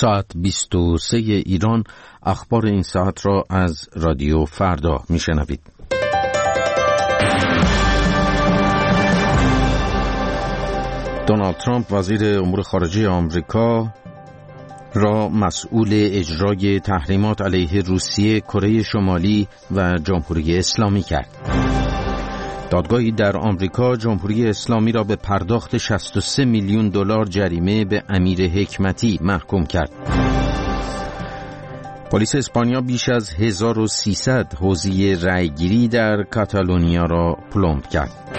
ساعت 23 ایران. اخبار این ساعت را از رادیو فردا میشنوید. دونالد ترامپ وزیر امور خارجه آمریکا را مسئول اجرای تحریمات علیه روسیه، کره شمالی و جمهوری اسلامی کرد. دادگاهی در آمریکا جمهوری اسلامی را به پرداخت 63 میلیون دلار جریمه به امیر حکمتی محکوم کرد. پلیس اسپانیا بیش از 1300 حوزه رأیگیری در کاتالونیا را پلمب کرد.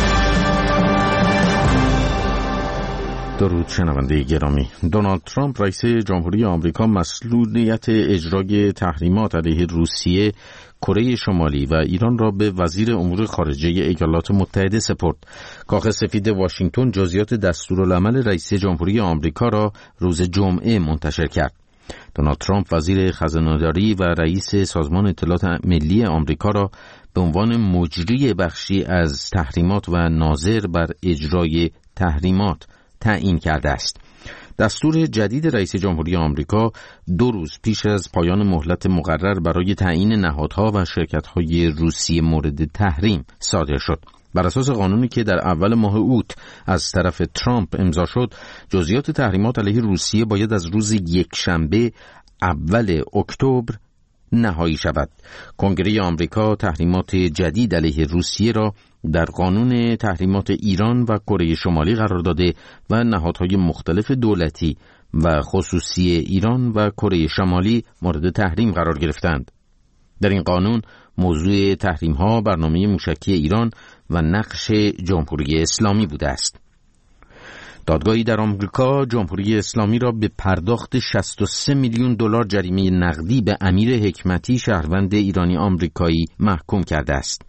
درود شنونده گرامی. دونالد ترامپ رئیس جمهوری آمریکا مسئولیت اجرای تحریمات علیه روسیه، کره شمالی و ایران را به وزیر امور خارجه ایالات متحده سپرد. کاخ سفید واشنگتن جزئیات دستورالعمل رئیس جمهوری آمریکا را روز جمعه منتشر کرد. دونالد ترامپ وزیر خزانه‌داری و رئیس سازمان اطلاعات ملی آمریکا را به عنوان مجری بخشی از تحریمات و ناظر بر اجرای تحریمات تعیین کرده است. دستور جدید رئیس جمهوری آمریکا 2 روز پیش از پایان مهلت مقرر برای تعیین نهادها و شرکت‌های روسی مورد تحریم صادر شد. بر اساس قانونی که در اول ماه اوت از طرف ترامپ امضا شد، جزئیات تحریمات علیه روسیه باید از روز یکشنبه اول اکتبر نهایی شود. کنگره آمریکا تحریمات جدید علیه روسیه را در قانون تحریمات ایران و کره شمالی قرار داده و نهادهای مختلف دولتی و خصوصی ایران و کره شمالی مورد تحریم قرار گرفتند. در این قانون موضوع تحریم‌ها برنامه موشکی ایران و نقش جمهوری اسلامی بوده است. دادگاهی در آمریکا جمهوری اسلامی را به پرداخت 63 میلیون دلار جریمه نقدی به امیر حکمتی، شهروند ایرانی آمریکایی، محکوم کرده است.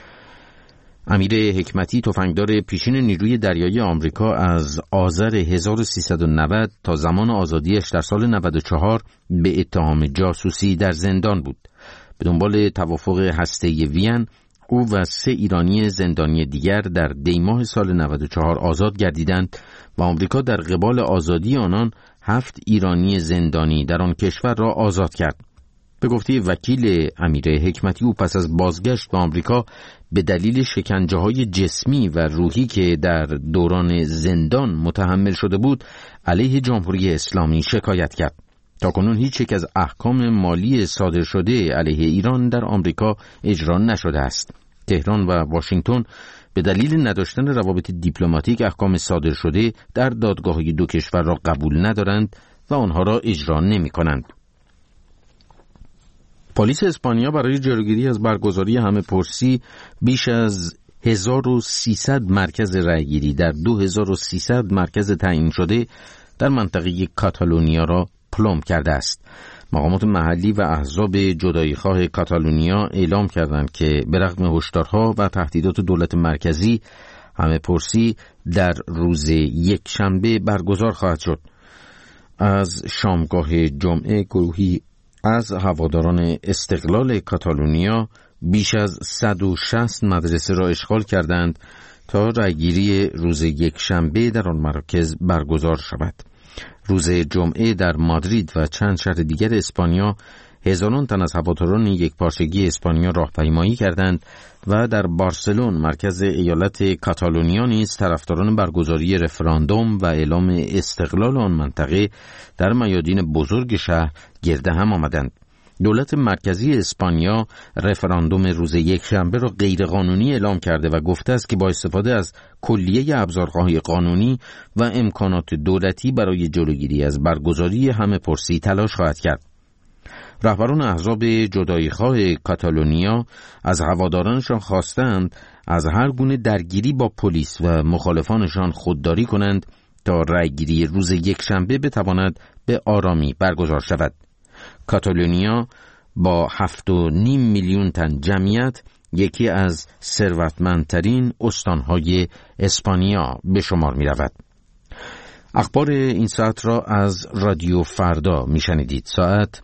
امیر حکمتی تفنگدار پیشین نیروی دریایی آمریکا از آذر 1390 تا زمان آزادیش در سال 94 به اتهام جاسوسی در زندان بود. به دنبال توافق هسته‌ای وین، او و 3 ایرانی زندانی دیگر در دیماه سال 94 آزاد گردیدند و آمریکا در قبال آزادی آنان 7 ایرانی زندانی در آن کشور را آزاد کرد. به گفته وکیل امیر حکمتی، او پس از بازگشت به آمریکا به دلیل شکنجه‌های جسمی و روحی که در دوران زندان متحمل شده بود، علیه جمهوری اسلامی شکایت کرد. تاکنون هیچ یک از احکام مالی صادر شده علیه ایران در آمریکا اجرا نشده است. تهران و واشنگتن به دلیل نداشتن روابط دیپلماتیک احکام صادر شده در دادگاه‌های 2 کشور را قبول ندارند و آنها را اجرا نمی‌کنند. پلیس اسپانیا برای جلوگیری از برگزاری همه‌پرسی بیش از 1300 مرکز رأیگیری در 2300 مرکز تعیین شده در منطقه کاتالونیا را پلمب کرده است. مقامات محلی و احزاب جداییخواه کاتالونیا اعلام کردند که به رغم هشدارها و تهدیدات دولت مرکزی، همه‌پرسی در روز یکشنبه برگزار خواهد شد. از شامگاه جمعه گروهی از هواداران استقلال کاتالونیا بیش از 160 مدرسه را اشغال کردند تا رأیگیری روز یکشنبه در آن مراکز برگزار شود. روز جمعه در مادرید و چند شهر دیگر اسپانیا هزاران تن از هواداران یکپارچگی اسپانیا راهپیمایی کردند و در بارسلون مرکز ایالت کاتالونیا نیز طرفداران برگزاری رفراندوم و اعلام استقلال آن منطقه در میادین بزرگ شهر گرد هم آمدند. دولت مرکزی اسپانیا رفراندوم روز یکشنبه را غیرقانونی اعلام کرده و گفته است که با استفاده از کلیه ابزارهای قانونی و امکانات دولتی برای جلوگیری از برگزاری همه‌پرسی تلاش خواهد کرد. رهبران احزاب جداییخواه کاتالونیا از هوادارانشان خواستند از هر گونه درگیری با پلیس و مخالفانشان خودداری کنند تا رأیگیری روز یکشنبه بتواند به آرامی برگزار شود. کاتالونیا با 7.5 میلیون تن جمعیت یکی از ثروتمندترین استانهای اسپانیا به شمار می رود. اخبار این ساعت را از رادیو فردا می شنیدید. ساعت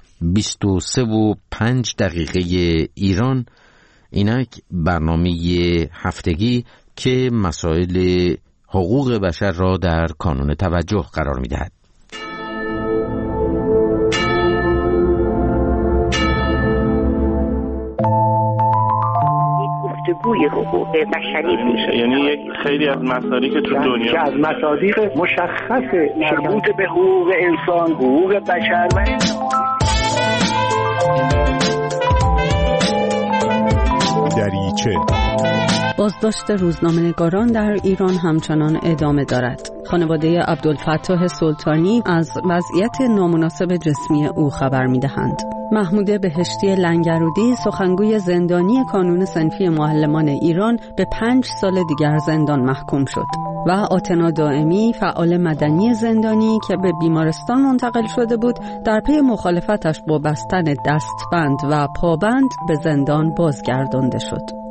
23:05 ایران. اینک برنامه هفتگی که مسائل حقوق بشر را در کانون توجه قرار می دهد. جمهوری حقوق بشری میشه. یعنی یک خیلی از مسائلی که تو دنیا از مصادیق مشخص مربوط به حقوق انسان، حقوق بشر و دریچه. بازداشت روزنامه‌نگاران در ایران همچنان ادامه دارد. خانواده عبدالفتاح سلطانی از وضعیت نامناسب جسمی او خبر می‌دهند. محمود بهشتی لنگرودی، سخنگوی زندانی کانون صنفی معلمان ایران، به 5 سال دیگر زندان محکوم شد و آتنا دائمی، فعال مدنی زندانی که به بیمارستان منتقل شده بود، در پی مخالفتش با بستن دستبند و پابند به زندان بازگردانده شد.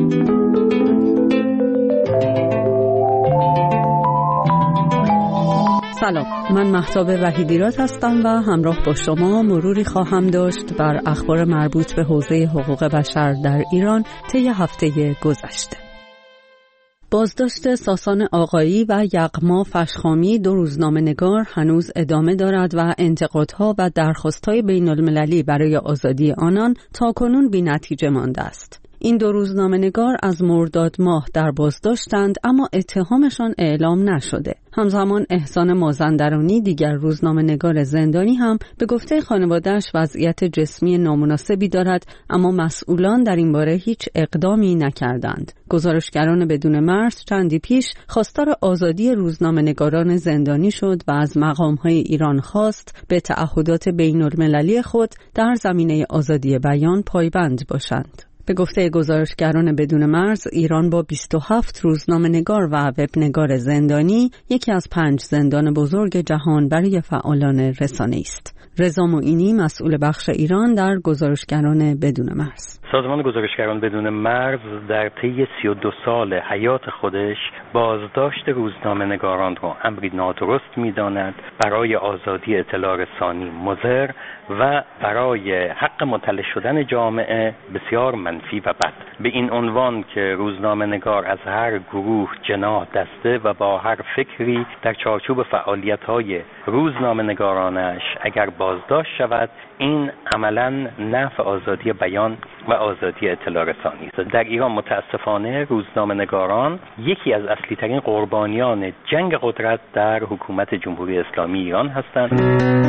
سلام، من مهتاب وحیدیراد هستم و همراه با شما مروری خواهم داشت بر اخبار مربوط به حوزه حقوق بشر در ایران طی هفته گذشته. بازداشت ساسان آقایی و یغما فشخامی، 2 روزنامه‌نگار، هنوز ادامه دارد و انتقادها و درخواست‌های بین‌المللی برای آزادی آنان تاکنون بی‌نتیجه مانده است. این 2 روزنامه‌نگار از مرداد ماه در بازداشتند، اما اتهامشان اعلام نشده. همزمان احسان مازندرانی، دیگر روزنامه‌نگار زندانی، هم به گفته خانواده‌اش وضعیت جسمی نامناسبی دارد، اما مسئولان در این باره هیچ اقدامی نکردند. گزارشگران بدون مرز چندی پیش خواستار آزادی روزنامه‌نگاران زندانی شد و از مقام‌های ایران خواست به تعهدات بین‌المللی خود در زمینه آزادی بیان پایبند باشند. به گفته گزارشگران بدون مرز، ایران با 27 روزنامه‌نگار و وبنگار زندانی یکی از 5 زندان بزرگ جهان برای فعالان رسانه‌ای است. رضا معینی، مسئول بخش ایران در گزارشگران بدون مرز. سازمان گزارشگران بدون مرز در طی 32 سال حیات خودش بازداشت روزنامه‌نگاران را امری نادرست می‌داند، برای آزادی اطلاع رسانی مضر و برای حق مطلع شدن جامعه بسیار منفی و بد. به این عنوان که روزنامه‌نگار از هر گروه، جناح، دسته و با هر فکری در چارچوب فعالیت‌های روزنامه‌نگارانش اگر بازداشت شود، این عملاً نفی آزادی بیان و آزادی اطلاع رسانی است. در ایران متاسفانه روزنامه‌نگاران یکی از اصلی ترین قربانیان جنگ قدرت در حکومت جمهوری اسلامی ایران هستند.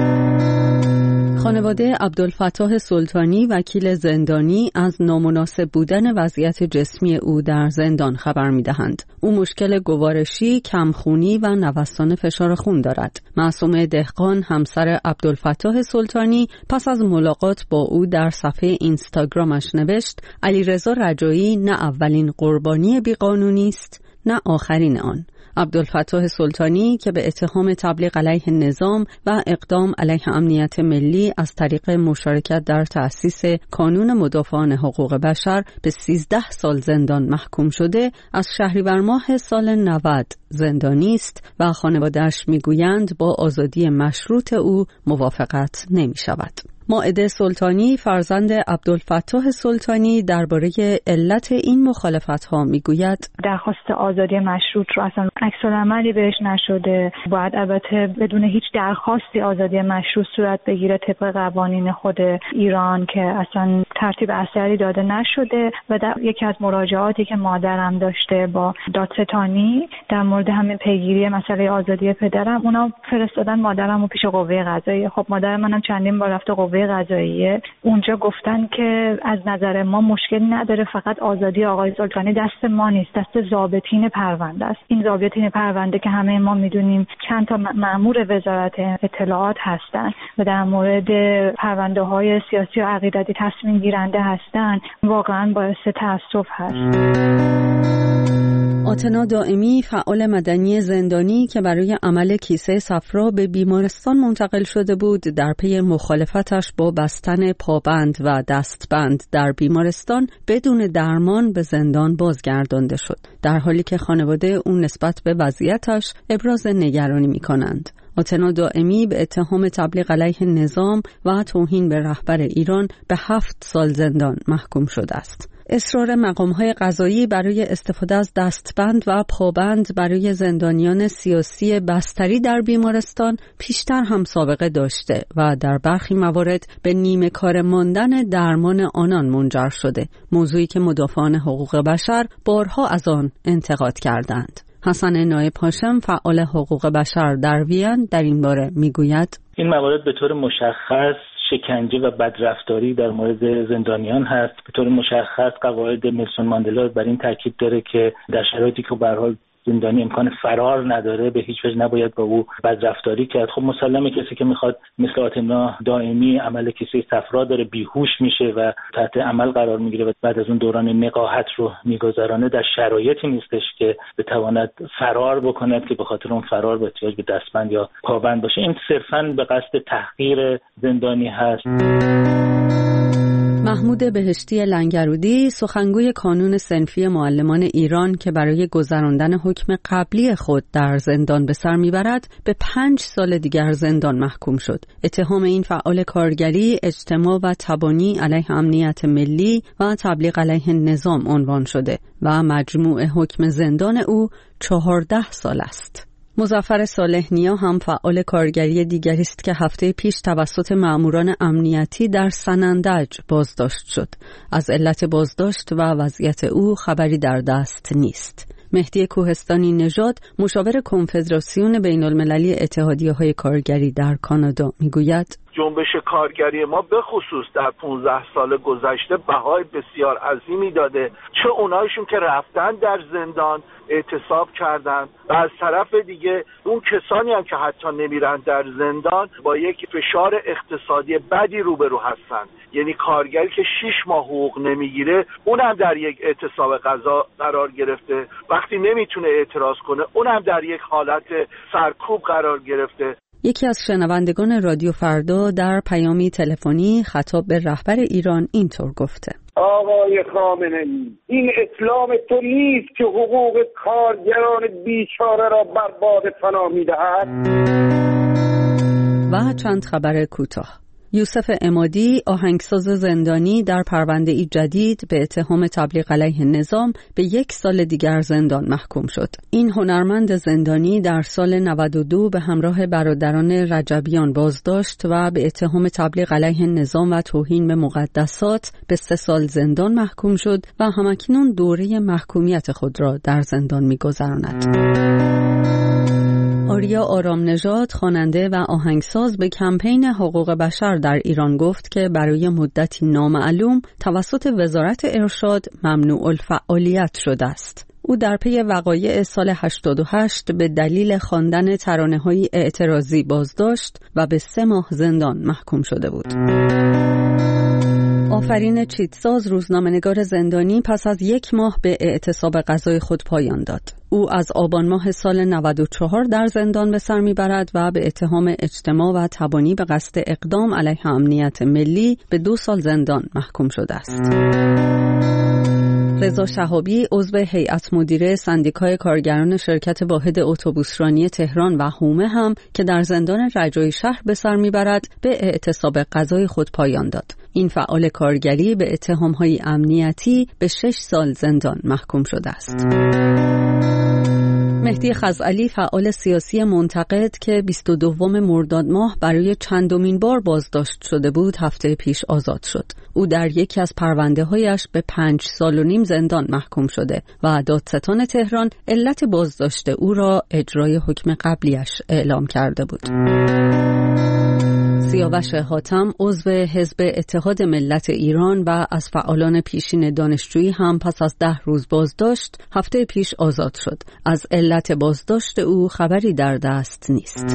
خانواده عبدالفتاح سلطانی، وکیل زندانی، از نامناسب بودن وضعیت جسمی او در زندان خبر می‌دهند. او مشکل گوارشی، کمخونی و نوسان فشار خون دارد. معصومه دهقان، همسر عبدالفتاح سلطانی، پس از ملاقات با او در صفحه اینستاگرامش نوشت: علیرضا رجایی نه اولین قربانی بیقانونی است، نه آخرین آن. عبدالفتاح سلطانی که به اتهام تبلیغ علیه نظام و اقدام علیه امنیت ملی از طریق مشارکت در تأسیس کانون مدافعان حقوق بشر به 13 سال زندان محکوم شده، از شهریور ماه سال 90 زندانی است و خانواده‌اش میگویند با آزادی مشروط او موافقت نمی شود. مائده سلطانی، فرزند عبدالفتاح سلطانی، درباره علت این مخالفت‌ها میگوید: درخواست آزادی مشروط رو اصلا عکس‌العملی بهش نشده. باید البته بدون هیچ درخواستی آزادی مشروط صورت بگیره طبق قوانین خود ایران که اصلا ترتیب اثری داده نشده و در یکی از مراجعاتی که مادرم داشته با دادستانی در مورد همین پیگیری مسئله آزادی پدرم، اونا فرستادن مادرم رو پیش قوه قضاییه. خب مادر منم چندین بار رفته قوه قضاییه، اونجا گفتن که از نظر ما مشکل نداره، فقط آزادی آقای سلطانی دست ما نیست، دست ضابطین پرونده است. این ضابطین پرونده که همه ما میدونیم چند تا مأمور وزارت اطلاعات هستن و در مورد پرونده های سیاسی و عقیدتی تصمیم گیرنده هستن، واقعا باعث تأسف هست. آتنا دائمی، فعال مدنی زندانی که برای عمل کیسه صفرا به بیمارستان منتقل شده بود، در پی مخالفتش با بستن پابند و دستبند در بیمارستان بدون درمان به زندان بازگردانده شد، در حالی که خانواده اون نسبت به وضعیتش ابراز نگرانی می‌کنند. آتنا دائمی به اتهام تبلیغ علیه نظام و توهین به رهبر ایران به 7 سال زندان محکوم شده است. اصرار مقام‌های قضایی برای استفاده از دستبند و پابند برای زندانیان سیاسی بستری در بیمارستان پیشتر هم سابقه داشته و در برخی موارد به نیمه کار ماندن درمان آنان منجر شده، موضوعی که مدافعان حقوق بشر بارها از آن انتقاد کردند. حسن نایب هاشم، فعال حقوق بشر در وین، در این باره میگوید: این موارد به طور مشخص شکنجه و بدرفتاری در مورد زندانیان هست. به طور مشخص قواعد نلسون ماندلا بر این تاکید داره که در شرایطی که به هر حال زندانی امکان فرار نداره به هیچ وجه نباید با او بدرفتاری کرد. خب مسلمه کسی که میخواد مثل آتنا دائمی عمل کسی صفرا داره بیهوش میشه و تحت عمل قرار میگیره و بعد از اون دوران نقاهت رو میگذرانه، در شرایطی نیستش که بتواند فرار بکند که به خاطر اون فرار به احتیاج به دستبند یا پابند باشه. این صرفاً به قصد تحقیر زندانی هست. محمود بهشتی لنگرودی، سخنگوی کانون صنفی معلمان ایران که برای گذراندن حکم قبلی خود در زندان به سر میبرد، به 5 سال دیگر زندان محکوم شد. اتهام این فعال کارگری، اجتماع و تبانی علیه امنیت ملی و تبلیغ علیه نظام عنوان شده و مجموع حکم زندان او 14 سال است. مظفر صالح نیا هم فعال کارگری دیگری است که هفته پیش توسط مأموران امنیتی در سنندج بازداشت شد. از علت بازداشت و وضعیت او خبری در دست نیست. مهدی کوهستانی نژاد، مشاور کنفدراسیون بین المللی اتحادیه‌های کارگری در کانادا، میگوید: جنبش کارگری ما به خصوص در 15 سال گذشته بهای بسیار عظیمی داده، چه اونایشون که رفتن در زندان اعتصاب کردن و از طرف دیگه اون کسانی هم که حتی نمیرن در زندان با یک فشار اقتصادی بدی روبرو هستن. یعنی کارگری که 6 ماه حقوق نمیگیره اونم در یک اعتصاب قضا قرار گرفته، وقتی نمیتونه اعتراض کنه اونم در یک حالت سرکوب قرار گرفته. یکی از شنوندگان رادیو فردا در پیامی تلفنی خطاب به رهبر ایران اینطور گفته: آقای خامنه‌ای، این اسلام تو نیست که حقوق کارگران بیچاره را برباد فنا می‌دهد. و چند خبر کوتاه. یوسف عمادی، آهنگساز زندانی، در پرونده‌ای جدید به اتهام تبلیغ علیه نظام به 1 سال دیگر زندان محکوم شد. این هنرمند زندانی در سال 92 به همراه برادران رجبیان بازداشت و به اتهام تبلیغ علیه نظام و توهین به مقدسات به 3 سال زندان محکوم شد و همکنون دوره محکومیت خود را در زندان می‌گذراند. آریا آرام نژاد، خواننده و آهنگساز، به کمپین حقوق بشر در ایران گفت که برای مدتی نامعلوم توسط وزارت ارشاد ممنوع الفعالیت شده است. او در پی وقایع سال 88 به دلیل خواندن ترانه‌های اعتراضی بازداشت و به 3 ماه زندان محکوم شده بود. آفرین چیتساز، روزنامه‌نگار زندانی، پس از 1 ماه به اعتصاب قضای خود پایان داد. او از آبان ماه سال 94 در زندان به سر میبرد و به اتهام اجتماع و تبانی به قصد اقدام علیه امنیت ملی به 2 سال زندان محکوم شده است. رضا شهابی، عضو هیئت مدیره سندیکای کارگران شرکت واحد اتوبوسرانی تهران و حومه هم که در زندان رجایی شهر به سر میبرد، به اعتصاب قضای خود پایان داد. این فعال کارگری به اتهام‌های امنیتی به 6 سال زندان محکوم شده است. مهدی خزعلی، فعال سیاسی منتقد که 22 مرداد ماه برای چندمین بار بازداشت شده بود، هفته پیش آزاد شد. او در یکی از پرونده‌هایش به 5 سال و نیم زندان محکوم شده و دادستان تهران علت بازداشت او را اجرای حکم قبلیش اعلام کرده بود. سیاوش حاتم، عضو حزب اتحاد ملت ایران و از فعالان پیشین دانشجویی هم پس از 10 روز بازداشت هفته پیش آزاد شد. از علت بازداشت او خبری در دست نیست.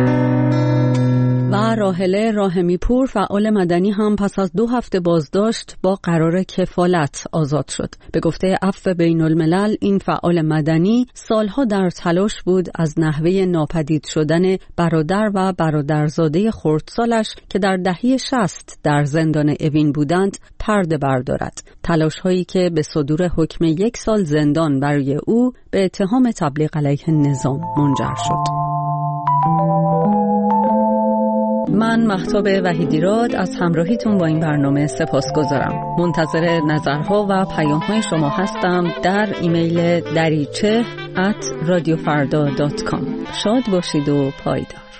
و راحله راحمی‌پور، فعال مدنی، هم پس از 2 هفته بازداشت با قرار کفالت آزاد شد. به گفته عفو بین الملل، این فعال مدنی سالها در تلاش بود از نحوه ناپدید شدن برادر و برادرزاده خردسالش که در دهه 60 در زندان اوین بودند پرده بردارد. تلاش هایی که به صدور حکم 1 سال زندان برای او به اتهام تبلیغ علیه نظام منجر شد. من مهتاب وحیدیراد از همراهیتون با این برنامه سپاسگزارم. منتظر نظرها و پیام‌های شما هستم در ایمیل dariche@radiofarda.com. شاد باشید و پایدار.